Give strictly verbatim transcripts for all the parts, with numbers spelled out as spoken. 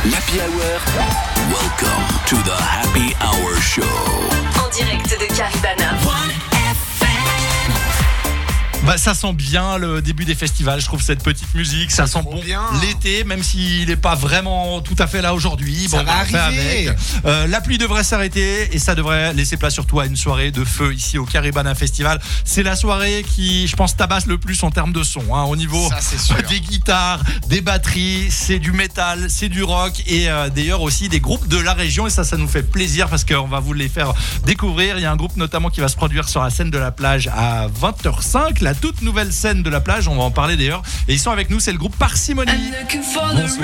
l'Happy Hour. Welcome to the Happy Hour Show. En direct de Caribana. Bah, ça sent bien le début des festivals, je trouve, cette petite musique. Ça sent bon bien. L'été, même s'il n'est pas vraiment tout à fait là aujourd'hui. Ça bon, va on fait arriver. avec. Euh, la pluie devrait s'arrêter et ça devrait laisser place surtout à une soirée de feu ici au Caribana Festival. C'est la soirée qui, je pense, tabasse le plus en termes de son. Hein, au niveau Ça, c'est sûr. des guitares, des batteries, c'est du métal, c'est du rock et euh, d'ailleurs aussi des groupes de la région. Et ça, ça nous fait plaisir parce qu'on va vous les faire découvrir. Il y a un groupe notamment qui va se produire sur la scène de la plage à vingt heures cinq. La toute nouvelle scène de la plage, on va en parler d'ailleurs. Et ils sont avec nous, c'est le groupe Parcimonie. Bonsoir.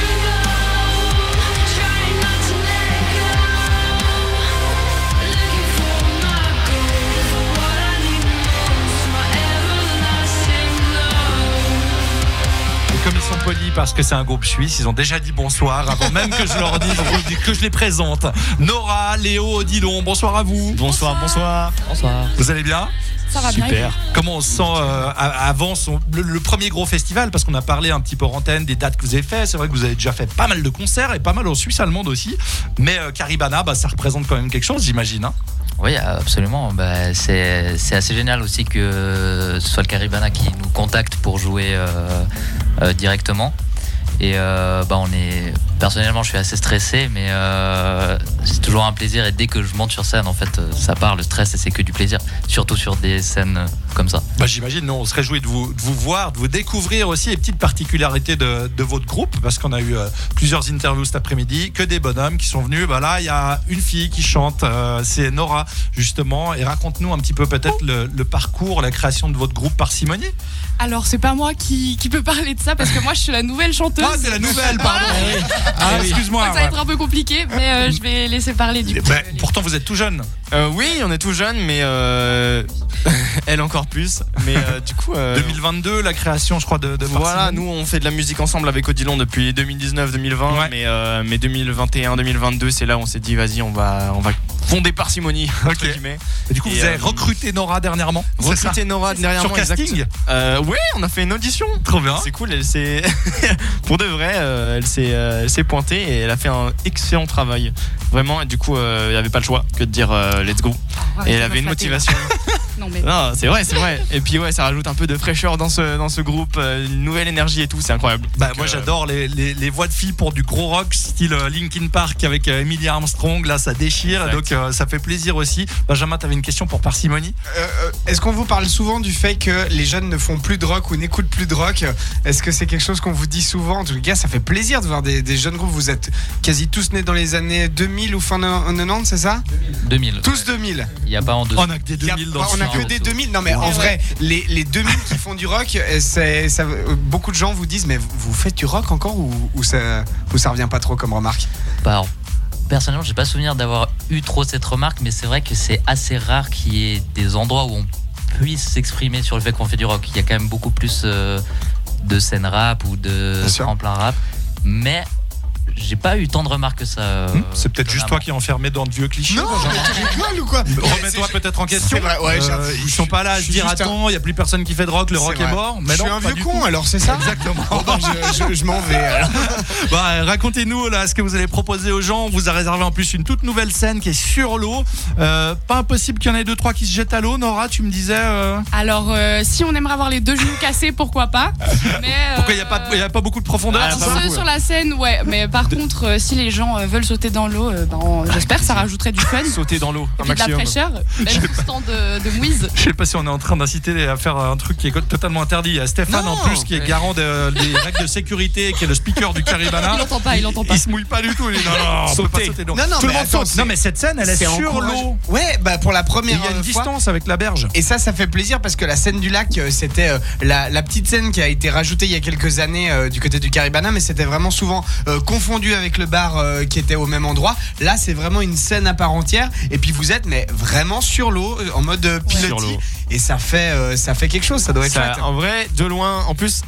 Comme ils sont polis parce que c'est un groupe suisse, ils ont déjà dit bonsoir avant même que je leur dise que je les présente. Nora, Léo, Odilon, bonsoir à vous. Bonsoir, bonsoir. Bonsoir. Vous allez bien ? Ça va bien. Super. Comment on se sent euh, avant son, le, le premier gros festival? Parce qu'on a parlé un petit peu en antenne des dates que vous avez fait. C'est vrai que vous avez déjà fait pas mal de concerts et pas mal en Suisse allemande aussi. Mais euh, Caribana, bah, ça représente quand même quelque chose, j'imagine. Hein. Oui, absolument. Bah, c'est, c'est assez génial aussi que ce soit le Caribana qui nous contacte pour jouer euh, euh, directement. Et euh, bah, on est... Personnellement, je suis assez stressé, mais euh, c'est toujours un plaisir. Et dès que je monte sur scène, en fait, ça part, le stress, et c'est que du plaisir. Surtout sur des scènes comme ça. Bah, j'imagine, nous, on se réjouit de vous, de vous voir, de vous découvrir aussi les petites particularités de, de votre groupe, parce qu'on a eu euh, plusieurs interviews cet après-midi, que des bonhommes qui sont venus. Bah, là, il y a une fille qui chante, euh, c'est Nora, justement. Et raconte-nous un petit peu peut-être le, le parcours, la création de votre groupe Parcimonie. Alors, c'est pas moi qui, qui peut parler de ça parce que moi, je suis la nouvelle chanteuse. Ah, c'est la nouvelle, pardon. Ah, excuse-moi. Ça va être un peu compliqué, mais euh, je vais laisser parler du coup. Bah, pourtant, vous êtes tout jeune. Euh, oui, on est tout jeune, mais euh, elle encore plus. Mais euh, du coup, euh, deux mille vingt-deux, la création, je crois, de, de voilà, Parcimonie. nous on fait de la musique ensemble avec Odilon depuis deux mille dix-neuf deux mille vingt, Ouais. mais, euh, mais deux mille vingt et un deux mille vingt-deux, c'est là où on s'est dit, vas-y, on va, on va fonder Parcimonie, entre Ok. guillemets. Et du coup, Et vous avez euh, recruté Nora dernièrement. C'est ça Recruter Nora derrière Sur moi, casting. exact. Euh, ouais, on a fait une audition. Trop bien. C'est cool, elle s'est pour de vrai, euh, elle s'est euh, elle s'est pointée et elle a fait un excellent travail. Vraiment, et du coup, euh, il n'y avait pas le choix que de dire euh, let's go. Arrête Et de elle me avait une flatter, motivation. Non, mais Non, c'est vrai, c'est vrai. Et puis ouais, ça rajoute un peu de fraîcheur dans ce dans ce groupe, euh, une nouvelle énergie et tout, c'est incroyable. Bah, Donc, moi euh, j'adore les, les, les voix de filles pour du gros rock style euh, Linkin Park avec euh, Emilia Armstrong, là ça déchire. Exact. Donc euh, ça fait plaisir aussi. Benjamin, t'avais une question pour Parcimonie? Euh, euh, Est-ce qu'on vous parle souvent du fait que les jeunes ne font plus de rock ou n'écoutent plus de rock? Est-ce que c'est quelque chose qu'on vous dit souvent? En tout cas, ça fait plaisir de voir des, des jeunes groupes. Vous êtes quasi tous nés dans les années deux mille ou fin quatre-vingt-dix, c'est ça? deux mille. Tous deux mille. Il n'y a pas en deux. On a que des Il y a- deux mille dans le on a studio. que des deux mille. Non mais en Ouais, vrai, les, les deux mille qui font du rock, c'est, ça, beaucoup de gens vous disent mais vous, vous faites du rock encore ou, ou ça, ou ça revient pas trop comme remarque? Bah, alors, personnellement, j'ai pas souvenir d'avoir eu trop cette remarque, mais c'est vrai que c'est assez rare qu'il y ait des endroits où on puisse s'exprimer sur le fait qu'on fait du rock. Il y a quand même beaucoup plus euh, de scènes rap ou de Bien sûr. tremplin rap, mais j'ai pas eu tant de remarques que ça. euh, Hum, c'est peut-être juste toi étonnamment. qui es enfermé dans de vieux clichés. Non, Benjamin. mais tu rigoles ou quoi? Remets-toi C'est- peut-être en question. c'est vrai, ouais, Euh, j'avoue. ils sont pas là à Je se suis dire juste un- attends, il y a plus personne qui fait de rock, le C'est rock vrai. est mort. Mais je non, suis un pas vieux du con tout. alors, c'est ça? Exactement. Bon, bah, je, je- je m'en vais alors. Bah, racontez-nous là ce que vous allez proposer aux gens. On vous a réservé en plus une toute nouvelle scène qui est sur l'eau. Euh, pas impossible qu'il y en ait deux trois qui se jettent à l'eau. Nora, tu me disais. euh, alors, euh, si on aimerait avoir les deux genoux cassés, pourquoi pas? Mais euh, Pourquoi il n'y a, pas- il y a pas beaucoup de profondeur? Ah, c'est pas ça beaucoup. ceux sur la scène, ouais. Mais par contre, euh, si les gens euh, veulent sauter dans l'eau, euh, ben, on- j'espère que ça rajouterait du fun. Sauter dans l'eau, Et un puis de la maximum. fraîcheur, même sous ce temps de, de mouise. Je sais pas si on est en train d'inciter à faire un truc qui est totalement interdit. Il y a Stéphane Non. en plus qui est garant de- des règles de sécurité, qui est le speaker du Caribana. Il entend pas, il entend pas. Il se mouille pas du tout. Il dit, non, non, on peut pas Sauter. sauter dans l'eau. Non, non, Tout le mais monde attends, saute. c'est- Non, mais cette scène, elle est, C'est sur encourageant. l'eau. Ouais, bah pour la Et première il y a une euh, fois. distance avec la berge. Et ça, ça fait plaisir parce que la scène du lac, euh, c'était euh, la, la petite scène qui a été rajoutée il y a quelques années euh, du côté du Caribana, mais c'était vraiment souvent euh, confondu avec le bar euh, qui était au même endroit. Là, c'est vraiment une scène à part entière. Et puis vous êtes, mais vraiment sur l'eau, euh, en mode euh, Sur pilotis. l'eau. Et ça fait, euh, ça fait quelque chose. Ça doit être Ça, chouette. en vrai, de loin, en plus,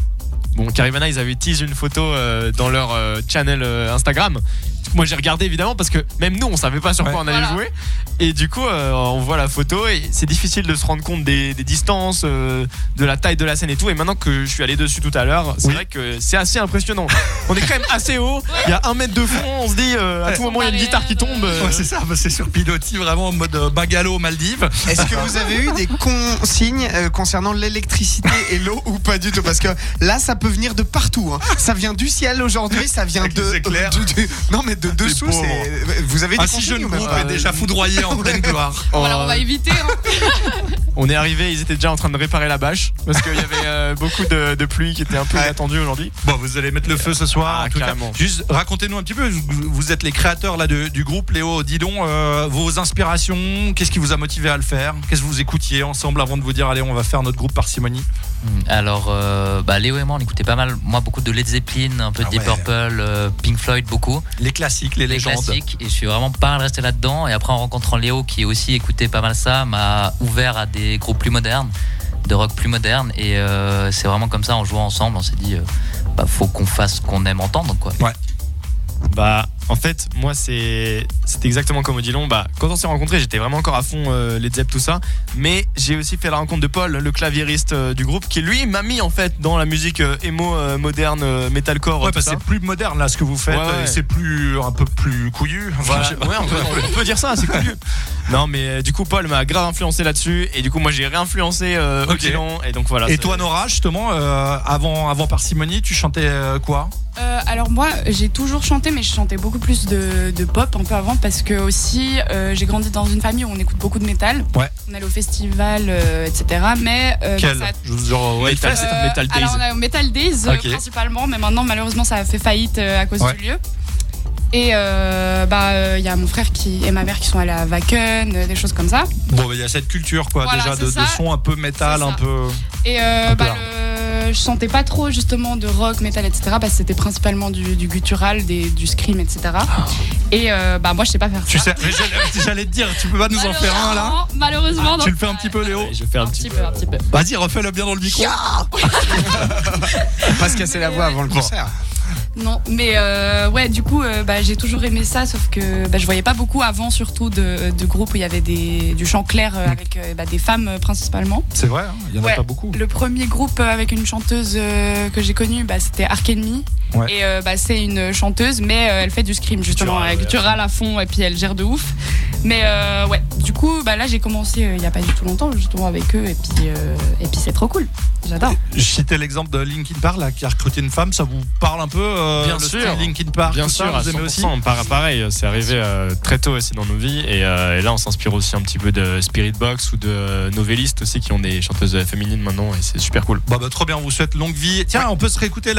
bon, Caribana, ils avaient teasé une photo euh, dans leur euh, channel euh, Instagram. Moi j'ai regardé évidemment parce que même nous on savait pas sur quoi Ouais. on allait Voilà. jouer et du coup euh, on voit la photo et c'est difficile de se rendre compte des, des distances, euh, de la taille de la scène et tout, et maintenant que je suis allé dessus tout à l'heure c'est Oui. vrai que c'est assez impressionnant. On est quand même assez haut, il y a un mètre de fond, on se dit euh, à tout moment il y a une guitare qui tombe. euh, Ouais, c'est ça, bah, c'est sur pilotis vraiment en mode euh, bungalow aux Maldives. Est-ce que vous avez eu des consignes euh, concernant l'électricité et l'eau ou pas du tout? Parce que là, ça peut venir de partout. Hein. Ça vient du ciel aujourd'hui, ça vient Avec de. des éclairs. du- du- non, mais de dessous, pauvres. c'est. Vous avez des Un si consignes jeune ou même groupe pas est déjà foudroyé en pleine gloire. oh, Alors on va éviter. Hein. on est arrivé, ils étaient déjà en train de réparer la bâche parce qu'il y avait euh, beaucoup de, de pluie qui était un peu Ouais. inattendue aujourd'hui. Bon, vous allez mettre le feu ce soir. Ah, en tout cas. carrément. Juste racontez-nous un petit peu. Vous, vous êtes les créateurs là de- du groupe. Léo, dis donc euh, vos inspirations. Qu'est-ce qui vous a motivé à le faire? Qu'est-ce que vous écoutiez ensemble avant de vous dire allez, on va faire notre groupe Parcimonie? Alors, euh, bah, Léo et moi, on écoutait pas mal. Moi, beaucoup de Led Zeppelin, un peu de Ah Deep ouais. Purple, euh, Pink Floyd, beaucoup. Les classiques, les, Les légendes. classiques. Et je suis vraiment pas mal resté là-dedans. Et après, en rencontrant Léo, qui aussi écoutait pas mal ça, m'a ouvert à des groupes plus modernes, de rock plus moderne. Et euh, c'est vraiment comme ça, en jouant ensemble, on s'est dit, euh, bah, faut qu'on fasse ce qu'on aime entendre, quoi. Bah, en fait, moi, c'est c'était exactement comme Odilon. Bah, quand on s'est rencontrés, j'étais vraiment encore à fond euh, les Zepp, tout ça. Mais j'ai aussi fait la rencontre de Paul, le claviériste euh, du groupe, qui lui m'a mis en fait dans la musique euh, emo euh, moderne, euh, metalcore. Ouais, tout parce que ça. c'est plus moderne là ce que vous faites. Ouais, ouais. et C'est plus un peu plus couillu. Enfin, Voilà. je sais pas. Ouais, on, peut, on peut dire ça, c'est cool. Non, mais euh, du coup, Paul m'a grave influencé là-dessus. Et du coup, moi, j'ai réinfluencé euh, Ok. Odilon. Et donc voilà. Et c'est- toi, Nora, justement, euh, avant, avant Parcimonie, tu chantais euh, quoi? Euh, alors moi j'ai toujours chanté, mais je chantais beaucoup plus de, de pop un peu avant, parce que aussi euh, j'ai grandi dans une famille où on écoute beaucoup de métal. Ouais. On allait au festival, euh, et cetera. Mais euh, Quel ça- Je vous genre, ouais, Metal, fait- c'est Metal Days. alors on a au Metal Days euh, Ok. principalement, mais maintenant malheureusement ça a fait faillite euh, à cause Ouais. du lieu. Et euh, bah il y a mon frère qui et ma mère qui sont allés à Wacken, euh, des choses comme ça. Bon, bah, il y a cette culture, quoi, Voilà, déjà, de, c'est de ça. son un peu métal, C'est ça. un peu. Et euh, Un peu bah, hard. le- je chantais pas trop justement de rock, metal, et cetera. Parce que c'était principalement du, du guttural, des, du scream, et cetera. Et euh, bah moi je sais pas faire Tu ça. sais, mais j'allais- j'allais te dire, tu peux pas nous en faire un là? Malheureusement, Malheureusement, Tu non. le fais un petit peu, Léo? Ouais, je vais faire un, Un petit petit peu, un petit peu. Vas-y, refais-le bien dans le micro. Pas se casser la voix avant le concert. Non, mais euh, ouais, du coup, euh, bah, j'ai toujours aimé ça, sauf que bah, je voyais pas beaucoup avant, surtout de, de groupes où il y avait des, du chant clair euh, Mm. avec euh, bah, des femmes euh, principalement. C'est vrai, hein, il y en a Ouais. pas beaucoup. Le premier groupe euh, avec une chanteuse euh, que j'ai connue, bah, c'était Ark Enemy. Ouais. Et euh, bah, c'est une chanteuse, mais euh, elle fait du scream justement, Guttural, avec ouais. guttural à fond, et puis elle gère de ouf. Mais euh, ouais, du coup, bah, là j'ai commencé euh, il y a pas du tout longtemps justement avec eux, et puis, euh, et puis c'est trop cool. J'adore. Je citais l'exemple de Linkin Park là, qui a recruté une femme, ça vous parle un peu euh, Bien le sûr. style Linkin Park, Bien tout sûr, ça, à vous aimez cent pour cent, aussi? par- pareil, c'est arrivé euh, très tôt aussi dans nos vies et, euh, et là on s'inspire aussi un petit peu de Spirit Box ou de euh, Novelist aussi qui ont des chanteuses féminines maintenant et c'est super cool. Bah, bah, trop bien, on vous souhaite longue vie. Tiens, on peut se réécouter là.